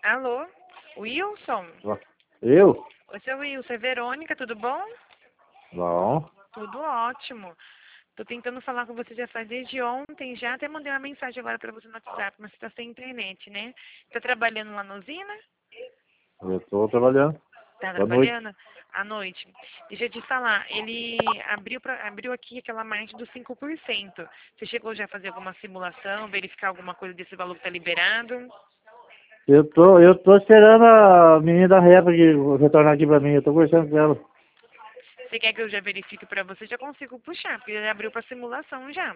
Alô? Wilson? Eu? Oi, seu Wilson, é Verônica, tudo bom? Bom. Tudo ótimo. Tô tentando falar com você já faz desde ontem, já até mandei uma mensagem agora pra você no WhatsApp, mas você tá sem internet, né? Tá trabalhando lá na usina? Eu tô trabalhando. Tá Boa noite. trabalhando? À noite. Deixa eu te falar, ele abriu aqui aquela margem dos 5%. Você chegou já a fazer alguma simulação, verificar alguma coisa desse valor que tá liberado? Eu tô esperando a menina da Repa que retornar aqui pra mim. Eu tô conversando com ela. Você quer que eu já verifique pra você? Já consigo puxar, porque já abriu pra simulação já.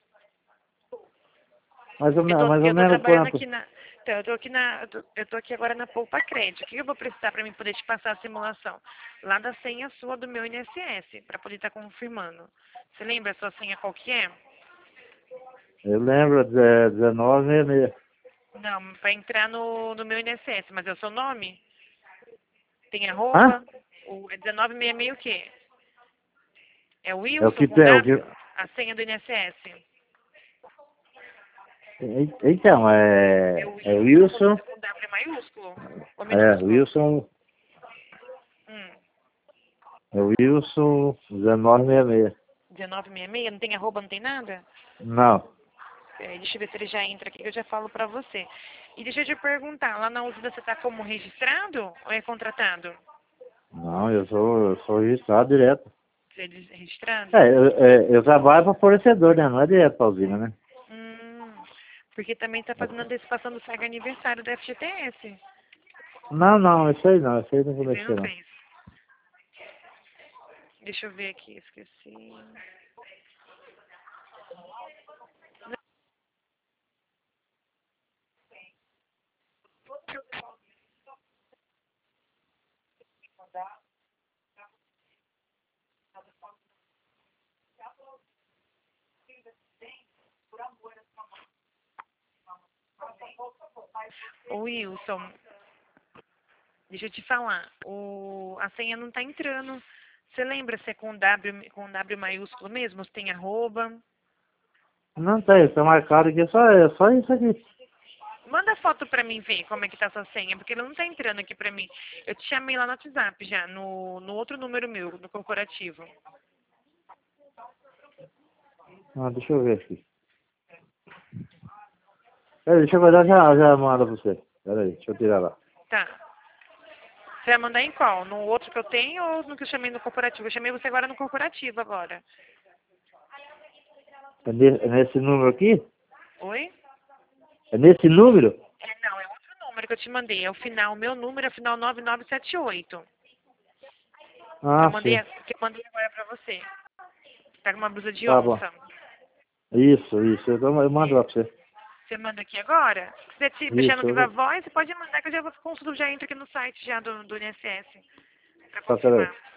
Mais ou Eu tô menos trabalhando quanto? aqui na. Então, eu tô aqui agora na Poupa Crédito. O que eu vou precisar para mim poder te passar a simulação? Lá da senha sua do meu INSS, para poder estar confirmando. Você lembra a sua senha qual que é? Eu lembro, 1966. Não, para entrar no meu INSS, mas é o seu nome? Tem Hã? arroba? É 1966 o quê? É o É o Wilson que com tem, o que... W? A senha do INSS? Então, É o é Wilson Wilson. com W maiúsculo ou É, minúsculo? Wilson. Hum, É Wilson 1966. 1966? Não tem arroba, não tem nada? Não. Deixa eu ver se ele já entra aqui que eu já falo pra você. E deixa eu te perguntar, lá na usina você tá como registrado ou é contratado? Não, eu sou registrado direto. Você é registrado? Eu trabalho para fornecedor, né? Não é direto pra usina, né? Hum, porque também tá fazendo antecipação do SAG aniversário do FGTS. Não, não, isso aí não. Isso aí não vou Você não mexer, não. fez. Deixa eu ver aqui, esqueci. Ô Wilson, deixa eu te falar, a senha não tá entrando. Você lembra se é com W maiúsculo mesmo? Se tem arroba? Não tem, tá marcado aqui, é só isso aqui. Manda foto pra mim ver como é que tá essa senha, porque ele não tá entrando aqui pra mim. Eu te chamei lá no WhatsApp já, no outro número meu, no corporativo. Ah, deixa eu ver aqui. Deixa eu guardar, já mando pra você. Pera aí, deixa eu tirar lá. Tá. Você vai mandar em qual? No outro que eu tenho ou no que eu chamei no corporativo? Eu chamei você agora no corporativo agora. É nesse número aqui? Oi? É nesse número? Não, é outro número que eu te mandei. É o final, o meu número é o final 9978. Ah, sim. Que eu mandei agora pra você. Tá com uma blusa de Tá bom. onça. Isso. Eu mando lá pra você. Você manda aqui agora? Se quiser te deixar no Isso, Viva Voz, você pode mandar que eu já vou consulto, já entro aqui no site já do INSS pra tá, pera confirmar. aí.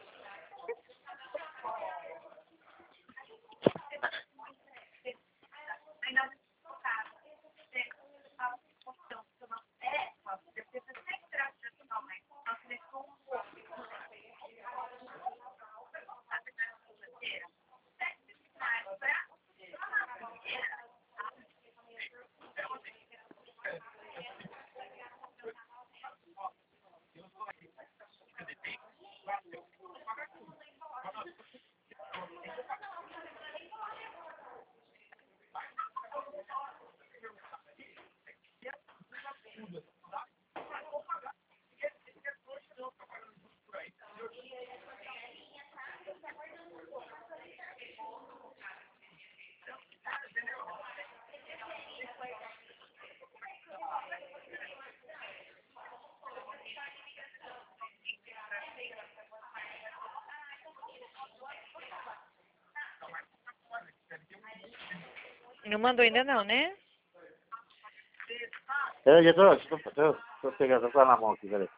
Não mandou ainda não, né? Pera aí, tô pegando, tô na mão aqui, peraí.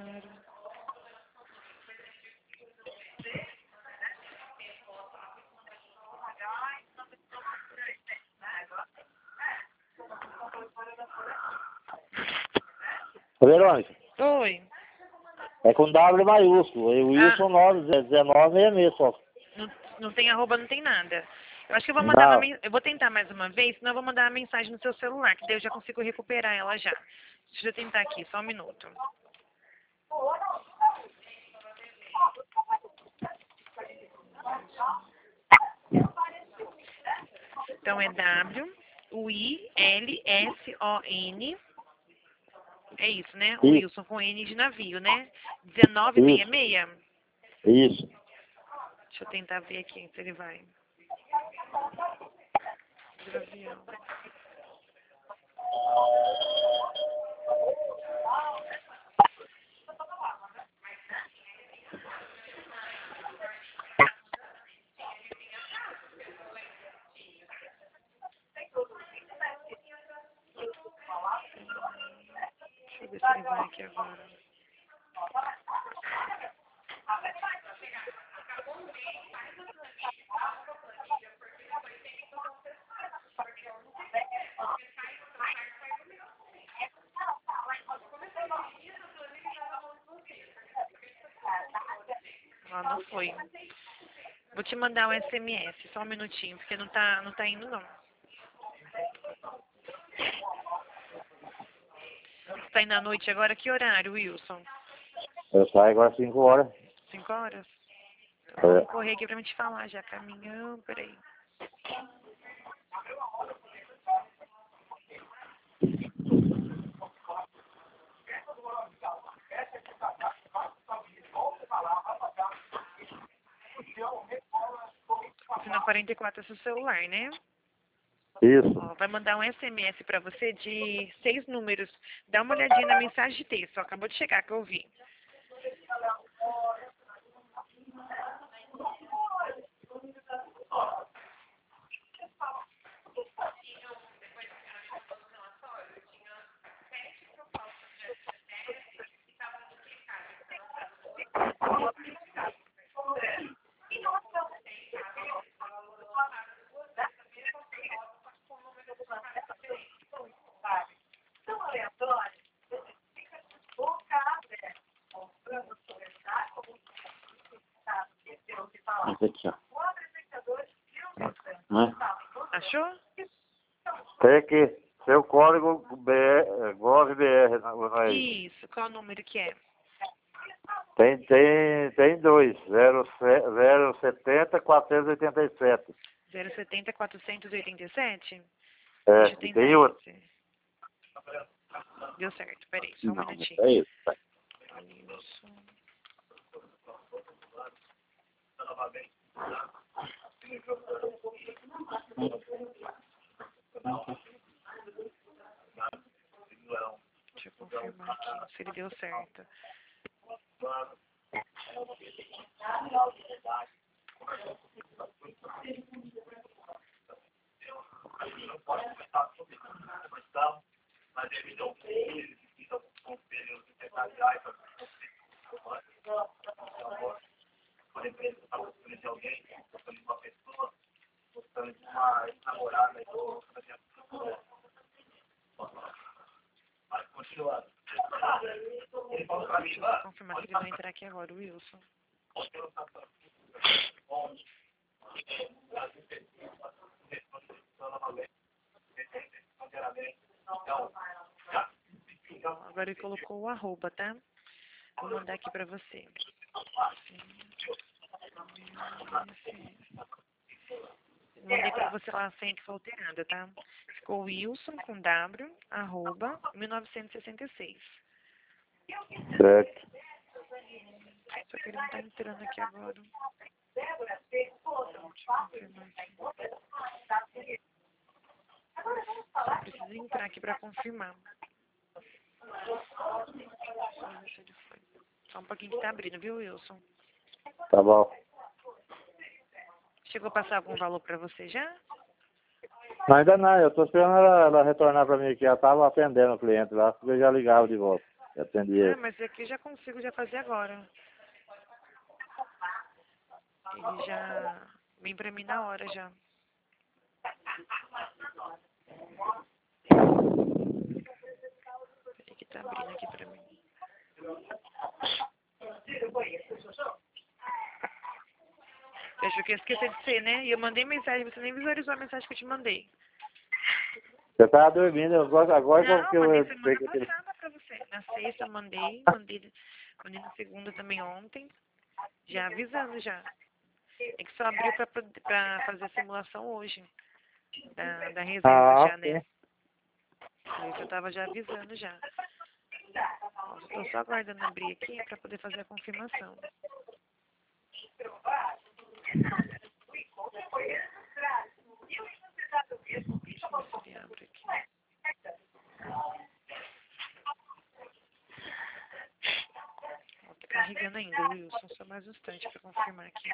Ô, Verônica, Oi. é com W maiúsculo. É Ah, Wilson 1966 só. não, não tem arroba, não tem nada. Eu acho que eu vou Não. eu vou tentar mais uma vez, senão eu vou mandar uma mensagem no seu celular, que daí eu já consigo recuperar ela já. Deixa eu tentar aqui, só um minuto. Então é W-I-L-S-O-N. É isso, né? O Wilson com N de navio, né? 1966. Isso. Deixa eu tentar ver aqui se ele vai. Avião. Deixa eu ver se ele vai aqui agora. Ah, não foi. Vou te mandar um SMS, só um minutinho, porque não tá indo não. Tá indo à noite agora? Que horário, Wilson? Eu saio agora às 5 horas. 5 horas? É. Vou correr aqui pra me te falar já, caminhão, peraí. O final 44 é seu celular, né? Isso. Ó, vai mandar um SMS pra você de 6 números. Dá uma olhadinha na mensagem de texto. Ó, acabou de chegar que eu vi. Esse aqui, ó. Né? Achou? Tem aqui. Seu código BR, GovBR. Aí. Isso. Qual o número que é? Tem dois. 070 487. 070 487? É, Deixa eu tentar tem outro. esse. Deu certo. Peraí, só um Não, minutinho. é isso. Wilson. Deixa eu confirmar aqui se ele deu certo. Deixa eu confirmar se ele vai entrar aqui agora, o Wilson. Agora ele colocou o arroba, tá? Vou mandar aqui pra você. Mandei pra você lá a senha que foi alterada, tá? Ficou Wilson com W, arroba, 1966. Certo. Só que ele não tá entrando aqui agora. Deixa eu confirmar aqui. Só preciso entrar aqui pra confirmar. Só um pouquinho que tá abrindo, viu, Wilson? Tá bom. Chegou a passar algum valor pra você já? Ainda não, eu tô esperando ela retornar pra mim aqui. Ela tava atendendo o cliente lá, porque eu já ligava de volta. Eu atendi Ah, ele. mas aqui já consigo já fazer agora. Ele já vem pra mim na hora já. Peraí que tá abrindo aqui pra mim. Você achou que eu ia esquecer de você, né? E eu mandei mensagem, você nem visualizou a mensagem que eu te mandei. Você tava dormindo, agora Não, que eu mandei peguei semana aquele... passada pra na sexta, mandei na segunda também ontem, já avisando já. É que só abriu pra fazer a simulação hoje, da reserva Ah, já, né? sim. Por isso eu tava já avisando já. Ó, eu tô só aguardando abrir aqui pra poder fazer a confirmação. Deixa eu ver se ele abre aqui. Ó, tá carregando ainda, Wilson. Só mais um instante pra confirmar aqui.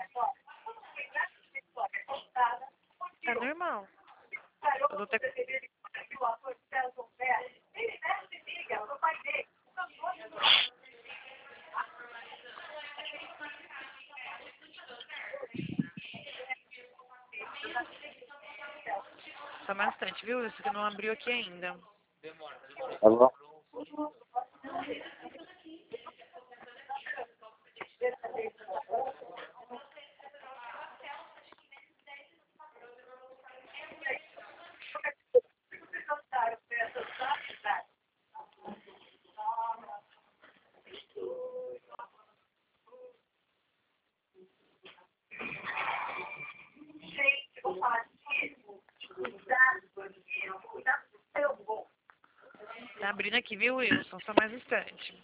Tá normal. Eu tô até... Só mais um instante, viu, Wilson? Que não abriu aqui ainda. Tá bom. Tá abrindo aqui, viu, Wilson? Só mais um instante.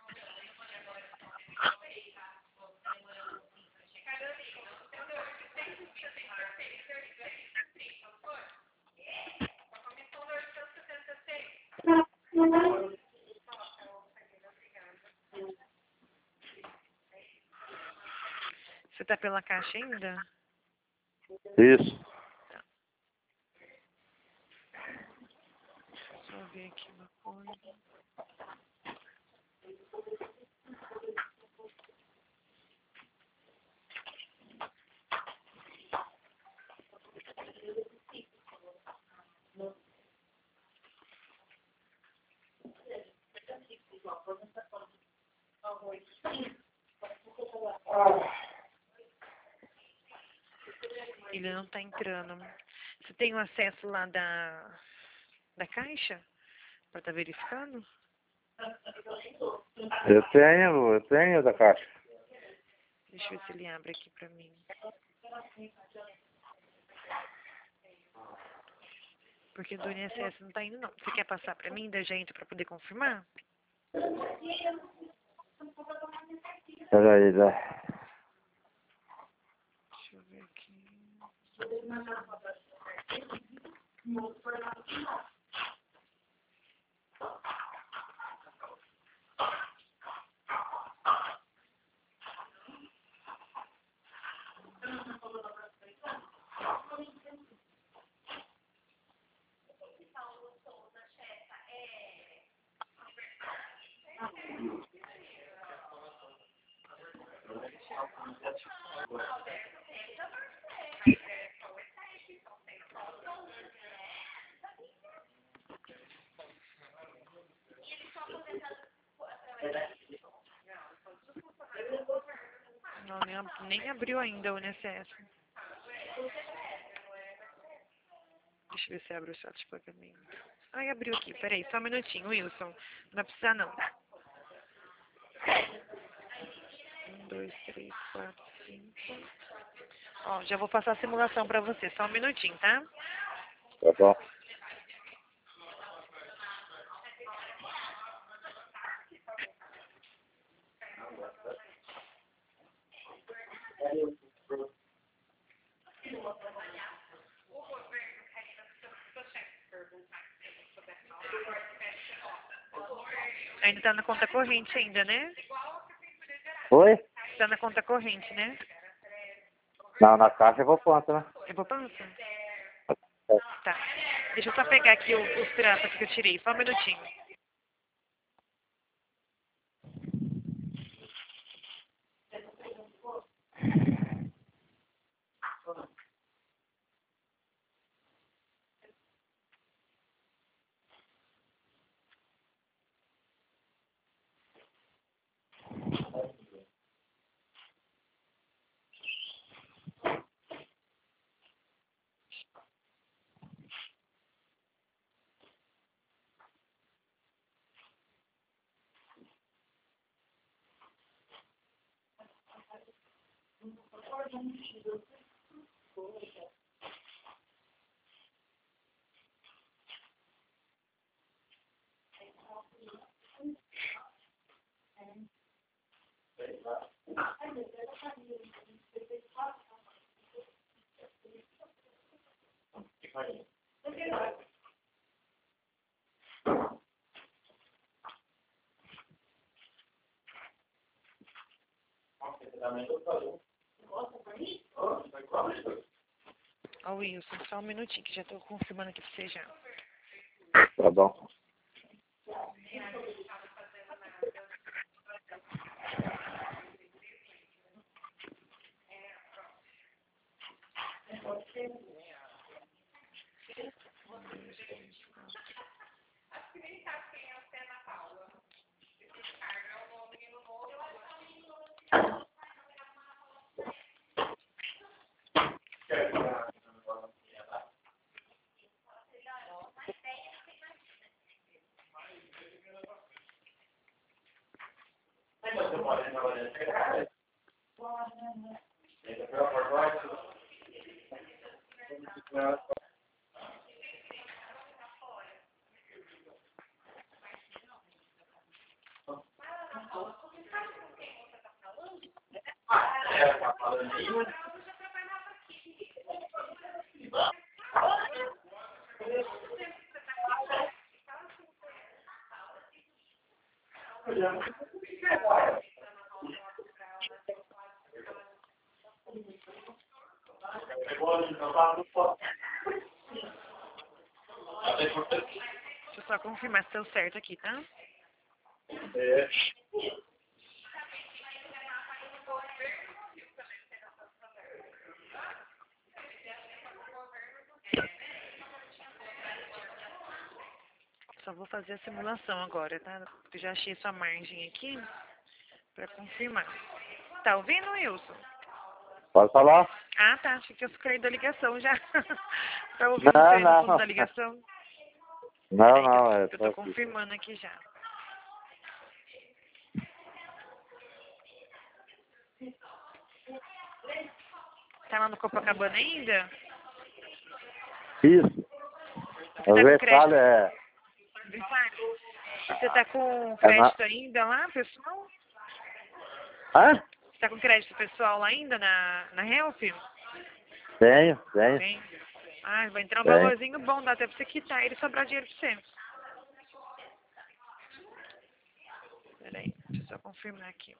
Você tá pela caixa ainda? Isso. Deixa eu ver aqui uma coisa. Ele não tá entrando. Você tem o acesso lá da caixa? Pra tá verificando? Eu tenho da caixa. Deixa eu ver se ele abre aqui pra mim. Porque do INSS não tá indo, não. Você quer passar pra mim, da gente, pra poder confirmar? Peraí, né? Deixa eu ver aqui. Não, nem abriu ainda o INSS. Deixa eu ver se abre o chat de pagamento. Ai, abriu aqui. Peraí, só um minutinho, Wilson. Não vai precisar, não. 1, 2, 3, 4, 5. Ó, já vou passar a simulação pra você. Só um minutinho, tá? Tá bom. Ainda tá na conta corrente ainda, né? Oi? Tá na conta corrente, né? Não, na caixa eu vou ponta, né? É poupança? Tá. Deixa eu só pegar aqui os trampas que eu tirei. Só um minutinho. Ó, Wilson, só um minutinho que já tô confirmando aqui pra você já. Tá bom. Deixa eu só confirmar se deu certo aqui, tá? É. Só vou fazer a simulação agora, tá? Eu já achei sua margem aqui pra confirmar. Tá ouvindo, Wilson? Pode falar? Ah, tá. Achei que eu caí da ligação já. Tá ouvindo Não, você no fundo não. da ligação? Não, Peraí, não. eu tô confirmando aqui já. Tá lá no Copacabana ainda? Isso. Você O tá com Versalhes crédito? é... Você tá com É na... crédito ainda lá, pessoal? Hã? Você tá com crédito pessoal lá ainda na Help? Tenho. Tem. Ah, vai entrar um Tem. valorzinho bom, dá até pra você quitar ele e sobrar dinheiro pra você. Peraí, deixa eu só confirmar aqui.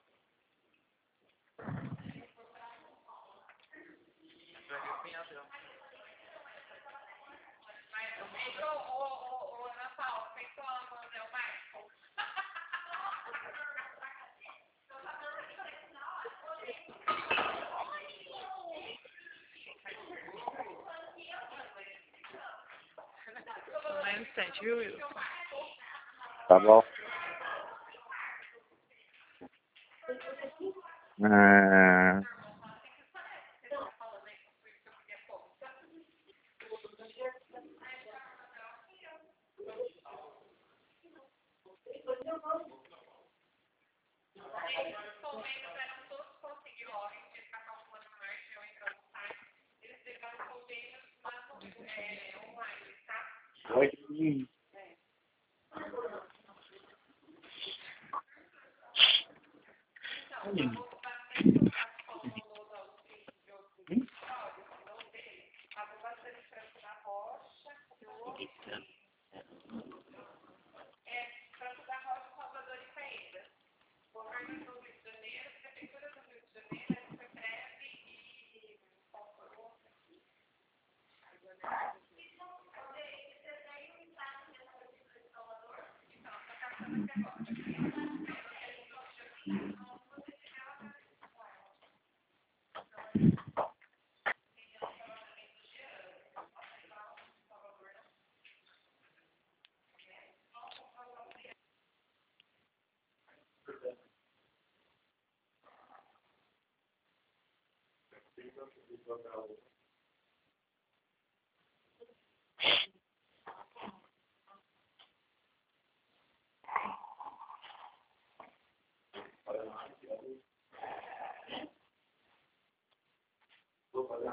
Só mais um instante, viu, Wilson? Tá bom. Ah, oi.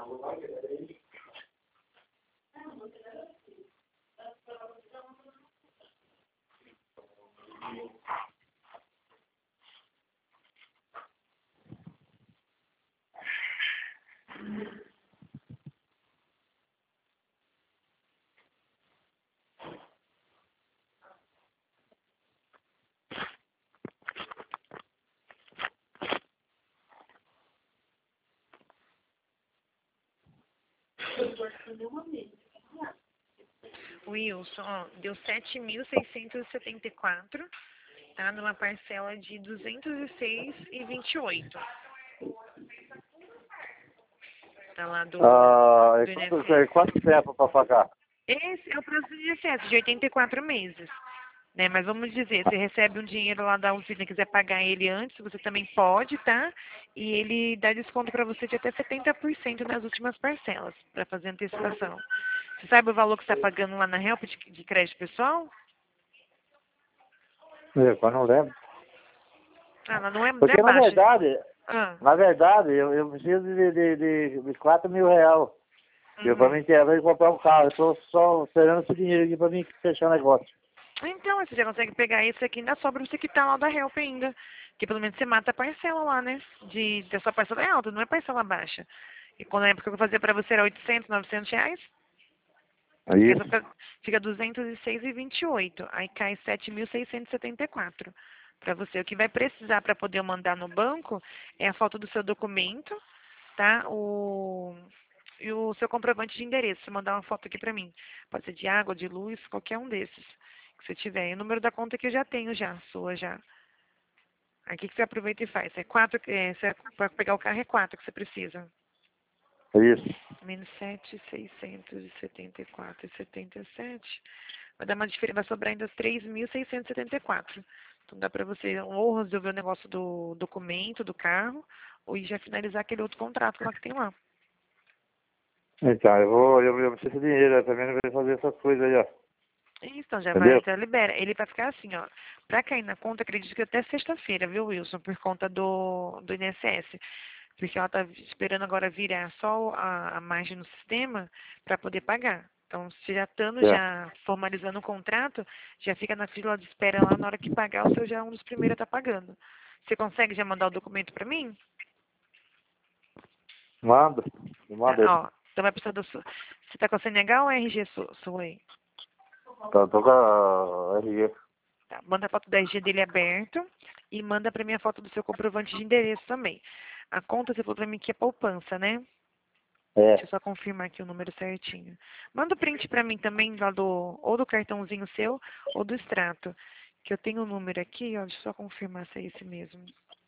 Wilson, ó, deu 7.674, tá? Numa parcela de 206,28. Tá lá do INSS. Quanto tempo para pagar? Esse é o prazo do INSS, de 84 meses. Né? Mas vamos dizer, você recebe um dinheiro lá da usina e quiser pagar ele antes, você também pode, tá? E ele dá desconto para você de até 70% nas últimas parcelas, para fazer antecipação. Você sabe o valor que você está pagando lá na Help de crédito pessoal? Eu não lembro. Ah, ela não é Porque baixa. na verdade, eu preciso de 4 mil reais. Eu para mim quero comprar um carro. Eu estou só esperando esse dinheiro aqui para mim fechar o negócio. Então, você já consegue pegar isso aqui, ainda sobra você quitar lá da Help ainda. Que pelo menos você mata a parcela lá, né? Da sua parcela é alta, não é parcela baixa. E quando a época que eu fazia pra você era 800, 900 reais, Aí, fica 206,28. Aí cai 7.674 para você. O que vai precisar para poder mandar no banco é a foto do seu documento, tá? E o seu comprovante de endereço. Você mandar uma foto aqui para mim. Pode ser de água, de luz, qualquer um desses que você tiver. E o número da conta que eu já tenho sua já. Aí o que você aproveita e faz? Para pegar o carro é 4 que você precisa. isso. Menos 7.674,77. Vai dar uma diferença, vai sobrar ainda 3.674. Então dá para você ou resolver o negócio do documento, do carro, ou ir já finalizar aquele outro contrato lá que tem lá. Então, eu preciso de dinheiro também, não vou fazer essas coisas aí, ó. Então já Entendeu? já libera. Ele vai ficar assim, ó. Para cair na conta, acredito que até sexta-feira, viu, Wilson? Por conta do INSS. Porque ela tá esperando agora virar só a margem no sistema para poder pagar. Então, se já estando já formalizando o contrato, já fica na fila de espera lá, na hora que pagar, o seu já é um dos primeiros a estar pagando. Você consegue já mandar o documento para mim? Manda aí. Ó, então vai precisar Você tá com a CNH ou a RG sua aí? Tô com a RG. Tá, manda a foto da RG dele aberto e manda para mim a foto do seu comprovante de endereço também. A conta, você falou para mim que é poupança, né? Deixa eu só confirmar aqui o número certinho. Manda o print para mim também, lá ou do cartãozinho seu, ou do extrato. Que eu tenho o número aqui, ó. Deixa eu só confirmar se é esse mesmo.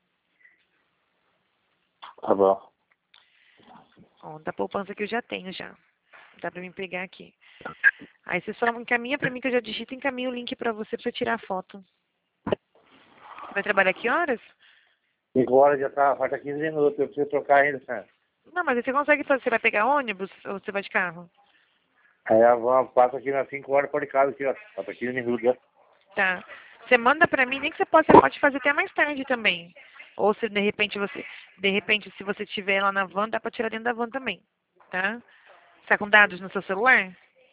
Tá bom. Ó, da poupança que eu já tenho já. Dá para mim pegar aqui. Aí você só encaminha para mim que eu já digito e encaminho o link para você tirar a foto. Você vai trabalhar que horas? 5 horas já tá, falta 15 minutos, eu preciso trocar ainda, cara. Não, mas aí você consegue fazer. Você vai pegar ônibus ou você vai de carro? Aí a van passa aqui nas 5 horas por de casa aqui, ó. Falta 15 minutos, ó. Tá. Você manda pra mim, nem que você pode fazer até mais tarde também. Ou se de repente se você tiver lá na van, dá pra tirar dentro da van também, tá? Você tá com dados no seu celular?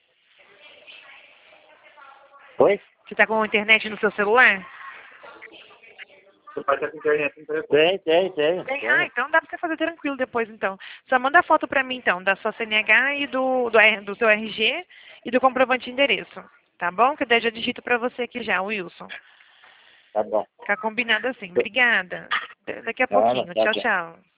Oi? Você tá com internet no seu celular? Você pode estar com internet no telefone? Tem. Ah, então dá pra você fazer tranquilo depois então. Só manda a foto pra mim então, da sua CNH e do seu RG e do comprovante de endereço. Tá bom? Que daí eu já digito pra você aqui já, Wilson. Tá bom. Fica combinado assim. Obrigada. Daqui a Tá, pouquinho. tá Tchau, bom. tchau.